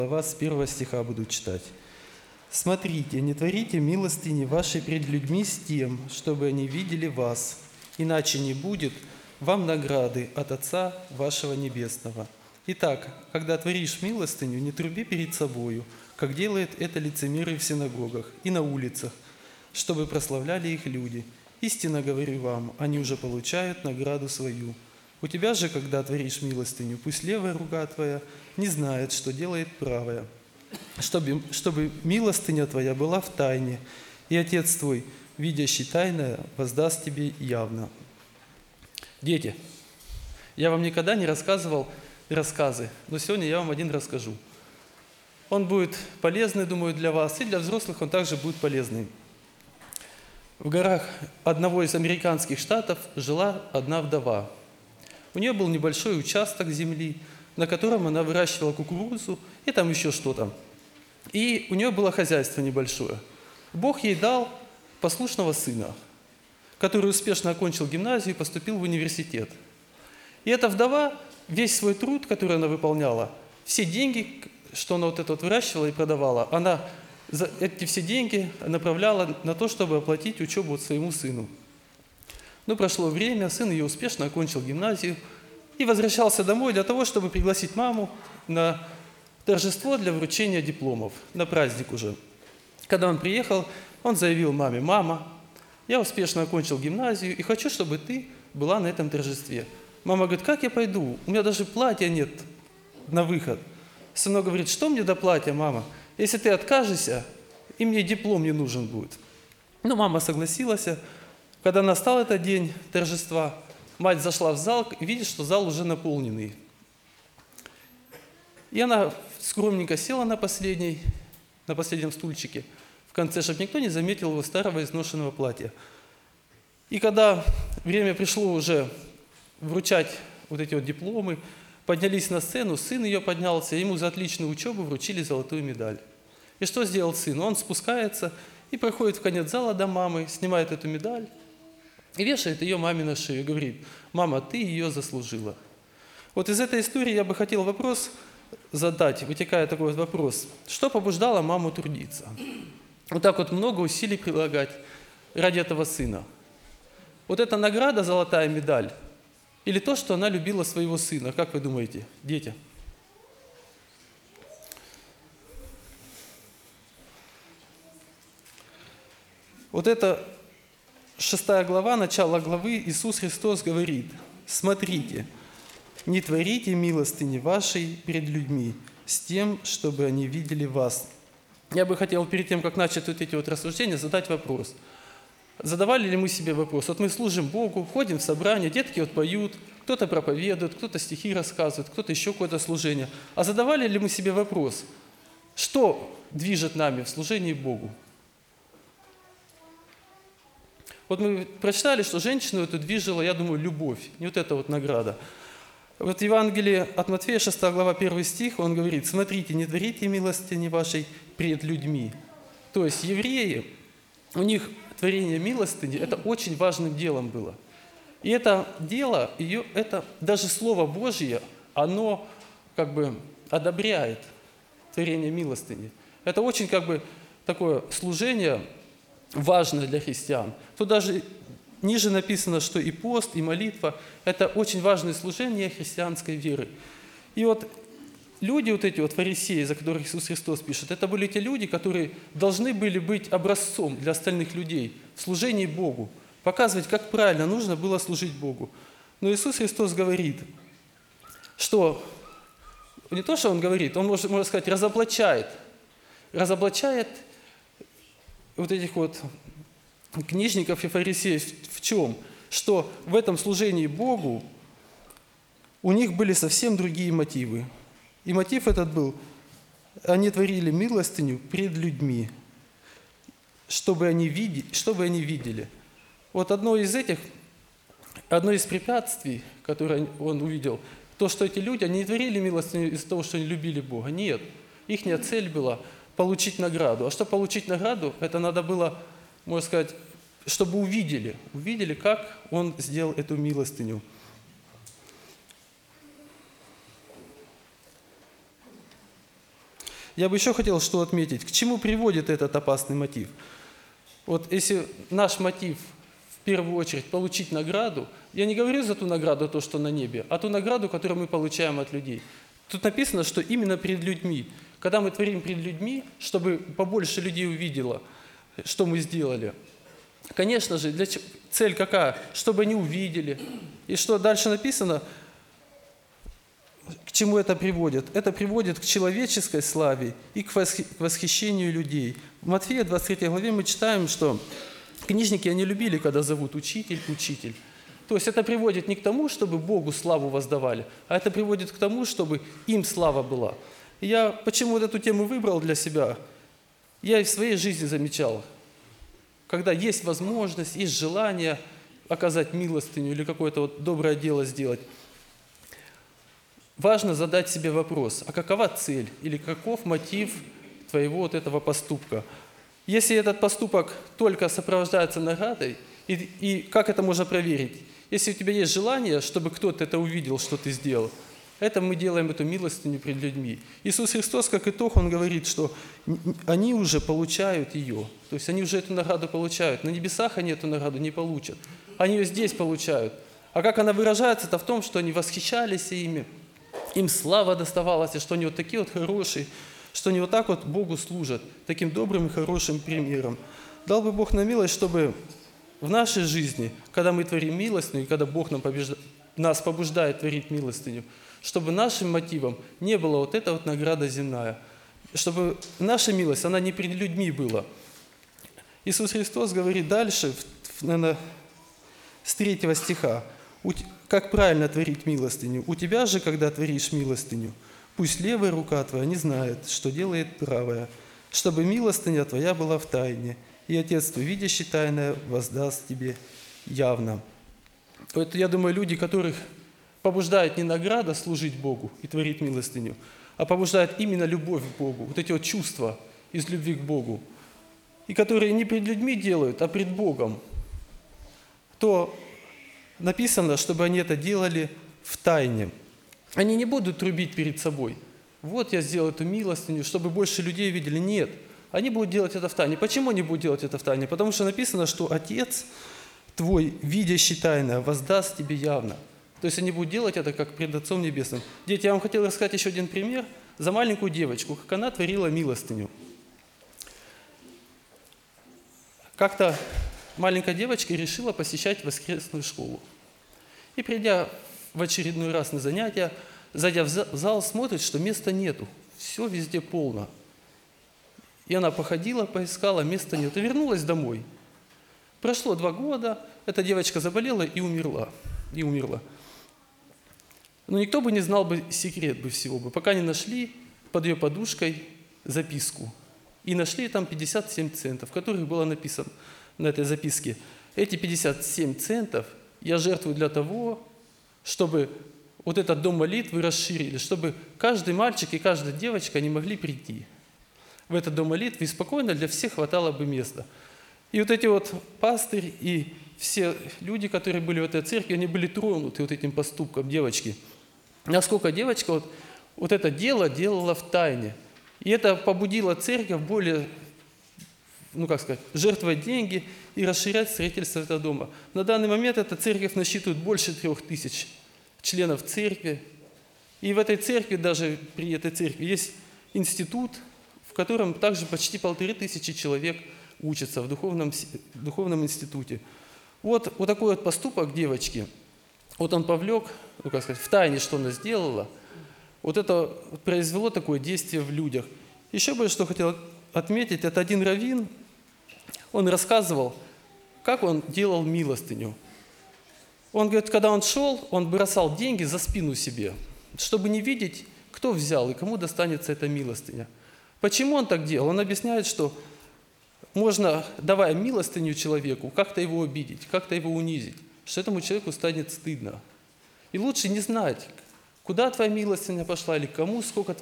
глава с 1 стиха буду читать. «Смотрите, не творите милостыни вашей пред людьми с тем, чтобы они видели вас, иначе не будет вам награды от Отца вашего Небесного. Итак, когда творишь милостыню, не труби перед собою, как делают это лицемеры в синагогах и на улицах, чтобы прославляли их люди. Истинно говорю вам, они уже получают награду свою. У тебя же, когда творишь милостыню, пусть левая рука твоя не знает, что делает правая, чтобы милостыня твоя была в тайне, и Отец твой, видящий тайное, воздаст тебе явно». Дети, я вам никогда не рассказывал рассказы, но сегодня я вам один расскажу. Он будет полезный, думаю, для вас, и для взрослых он также будет полезный. В горах одного из американских штатов жила одна вдова. У нее был небольшой участок земли, на котором она выращивала кукурузу и там еще что-то. И у нее было хозяйство небольшое. Бог ей дал послушного сына, который успешно окончил гимназию и поступил в университет. И эта вдова, весь свой труд, который она выполняла, все деньги, что она вот это вот выращивала и продавала, она эти все деньги направляла на то, чтобы оплатить учебу вот своему сыну. Но прошло время, сын ее успешно окончил гимназию и возвращался домой для того, чтобы пригласить маму на торжество для вручения дипломов, на праздник уже. Когда он приехал, он заявил маме: «Мама, я успешно окончил гимназию и хочу, чтобы ты была на этом торжестве». Мама говорит: «Как я пойду? У меня даже платья нет на выход». Сынок говорит: «Что мне до платья, мама? Если ты откажешься, и мне диплом не нужен будет». Ну, мама согласилась. Когда настал этот день торжества, мать зашла в зал и видит, что зал уже наполненный. И она скромненько села на последнем стульчике в конце, чтобы никто не заметил его старого изношенного платья. И когда время пришло уже вручать вот эти вот дипломы, поднялись на сцену, сын ее поднялся, ему за отличную учебу вручили золотую медаль. И что сделал сын? Он спускается и проходит в конец зала до мамы, снимает эту медаль и вешает ее маме на шею и говорит: «Мама, ты ее заслужила». Вот из этой истории я бы хотел вопрос задать, вытекая такой вот вопрос: что побуждало маму трудиться? Вот так вот много усилий прилагать ради этого сына. Вот эта награда, золотая медаль, или то, что она любила своего сына? Как вы думаете, дети? Вот это 6 глава, начало главы, Иисус Христос говорит: «Смотрите, не творите милостыни вашей перед людьми с тем, чтобы они видели вас». Я бы хотел перед тем, как начать вот эти вот рассуждения, задать вопрос. Задавали ли мы себе вопрос? Вот мы служим Богу, ходим в собрание, детки вот поют, кто-то проповедует, кто-то стихи рассказывает, кто-то еще какое-то служение. А задавали ли мы себе вопрос, что движет нами в служении Богу? Вот мы прочитали, что женщину эту движила, я думаю, любовь, не вот эта вот награда. Вот в Евангелии от Матфея, 6 глава, 1 стих, он говорит: «Смотрите, не творите милостыни вашей пред людьми». То есть евреи, у них творение милостыни – это очень важным делом было. И это дело, это даже Слово Божье, оно как бы одобряет творение милостыни. Это очень как бы такое служение важное для христиан. Тут даже ниже написано, что и пост, и молитва – это очень важное служение христианской веры. И вот люди, вот эти вот фарисеи, за которых Иисус Христос пишет, это были те люди, которые должны были быть образцом для остальных людей в служении Богу, показывать, как правильно нужно было служить Богу. Но Иисус Христос говорит, что не то, что Он говорит, Он, можно сказать, разоблачает вот этих вот книжников и фарисеев в чем? Что в этом служении Богу у них были совсем другие мотивы. И мотив этот был: они творили милостыню пред людьми, чтобы они видели. Вот одно из препятствий, которое он увидел, то, что эти люди, они не творили милостыню из-за того, что они любили Бога. Нет, их цель была получить награду. А чтобы получить награду, это надо было, можно сказать, чтобы увидели, как он сделал эту милостыню. Я бы еще хотел что отметить. К чему приводит этот опасный мотив? Вот если наш мотив в первую очередь получить награду, я не говорю за ту награду, то, что на небе, а ту награду, которую мы получаем от людей. Тут написано, что именно перед людьми. Когда мы творим перед людьми, чтобы побольше людей увидело, что мы сделали. Конечно же, цель какая? Чтобы они увидели. И что дальше написано, к чему это приводит? Это приводит к человеческой славе и к восхищению людей. В Матфея 23 главе мы читаем, что книжники, они любили, когда зовут учитель, учитель. То есть это приводит не к тому, чтобы Богу славу воздавали, а это приводит к тому, чтобы им слава была. И я почему вот эту тему выбрал для себя? Я и в своей жизни замечал, когда есть возможность, есть желание оказать милостыню или какое-то вот доброе дело сделать, важно задать себе вопрос, а какова цель или каков мотив твоего вот этого поступка? Если этот поступок только сопровождается наградой, и как это можно проверить? Если у тебя есть желание, чтобы кто-то это увидел, что ты сделал, это мы делаем эту милостыню перед людьми. Иисус Христос, как итог, Он говорит, что они уже получают ее. То есть они уже эту награду получают. На небесах они эту награду не получат. Они ее здесь получают. А как она выражается, это в том, что они восхищались ими, им слава доставалась, и что они вот такие вот хорошие, что они вот так вот Богу служат, таким добрым и хорошим примером. Дал бы Бог нам милость, чтобы в нашей жизни, когда мы творим милостыню, и когда Бог нас побуждает творить милостыню, чтобы нашим мотивом не была вот эта вот награда земная, чтобы наша милость, она не перед людьми была. Иисус Христос говорит дальше, наверное, с 3 стиха, как правильно творить милостыню. «У тебя же, когда творишь милостыню, пусть левая рука твоя не знает, что делает правая, чтобы милостыня твоя была в тайне, и Отец твой, видящий тайное, воздаст тебе явно». Это, я думаю, люди, которых побуждает не награда служить Богу и творить милостыню, а побуждает именно любовь к Богу, вот эти вот чувства из любви к Богу, и которые не перед людьми делают, а пред Богом, то написано, чтобы они это делали в тайне. Они не будут трубить перед собой. Вот я сделал эту милостыню, чтобы больше людей видели. Нет, они будут делать это в тайне. Почему они будут делать это в тайне? Потому что написано, что Отец твой, видящий тайное, воздаст тебе явно. То есть они будут делать это как пред Отцом Небесным. Дети, я вам хотел рассказать еще один пример за маленькую девочку, как она творила милостыню. Как-то маленькая девочка решила посещать воскресную школу. И придя в очередной раз на занятия, зайдя в зал, смотрит, что места нету. Все везде полно. И она походила, поискала, места нет. И вернулась домой. Прошло 2 года, эта девочка заболела и умерла. Но никто бы не знал бы секрет бы всего бы, пока не нашли под ее подушкой записку. И нашли там 57 центов, в которых было написано на этой записке: эти 57 центов я жертвую для того, чтобы вот этот дом молитвы расширили, чтобы каждый мальчик и каждая девочка, они могли прийти в этот дом молитвы, и спокойно для всех хватало бы места. И вот эти вот пастырь и все люди, которые были в этой церкви, они были тронуты вот этим поступком девочки. Насколько девочка вот это дело делала в тайне. И это побудило церковь более, жертвовать деньги и расширять строительство этого дома. На данный момент эта церковь насчитывает больше 3000 членов церкви. И в этой церкви, даже при этой церкви, есть институт, в котором также почти 1500 человек учатся в духовном институте. Вот такой вот поступок девочки, вот он повлек, в тайне, что она сделала, вот это произвело такое действие в людях. Еще бы, что хотел отметить, это один раввин, он рассказывал, как он делал милостыню. Он говорит, когда он шел, он бросал деньги за спину себе, чтобы не видеть, кто взял и кому достанется эта милостыня. Почему он так делал? Он объясняет, что можно, давая милостыню человеку, как-то его обидеть, как-то его унизить, что этому человеку станет стыдно. И лучше не знать, куда твоя милостыня пошла, или кому сколько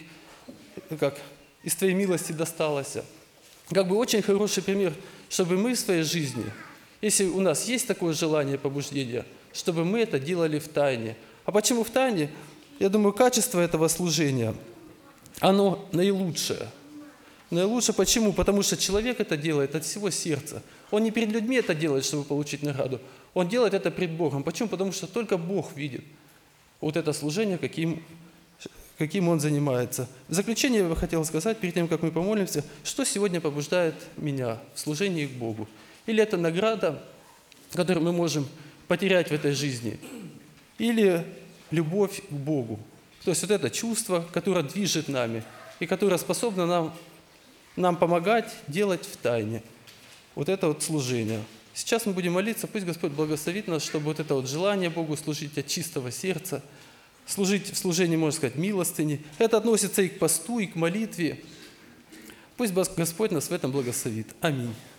из твоей милости досталось. Очень хороший пример, чтобы мы в своей жизни, если у нас есть такое желание, побуждение, чтобы мы это делали в тайне. А почему в тайне? Я думаю, качество этого служения оно наилучшее. Наилучшее почему? Потому что человек это делает от всего сердца. Он не перед людьми это делает, чтобы получить награду. Он делает это пред Богом. Почему? Потому что только Бог видит вот это служение, каким он занимается. В заключение я бы хотел сказать, перед тем, как мы помолимся, что сегодня побуждает меня в служении к Богу. Или это награда, которую мы можем потерять в этой жизни, или любовь к Богу. То есть вот это чувство, которое движет нами и которое способно нам помогать делать в тайне. Вот это вот служение. Сейчас мы будем молиться, пусть Господь благословит нас, чтобы вот это вот желание Богу служить от чистого сердца, служить в служении, можно сказать, милостыни. Это относится и к посту, и к молитве. Пусть Господь нас в этом благословит. Аминь.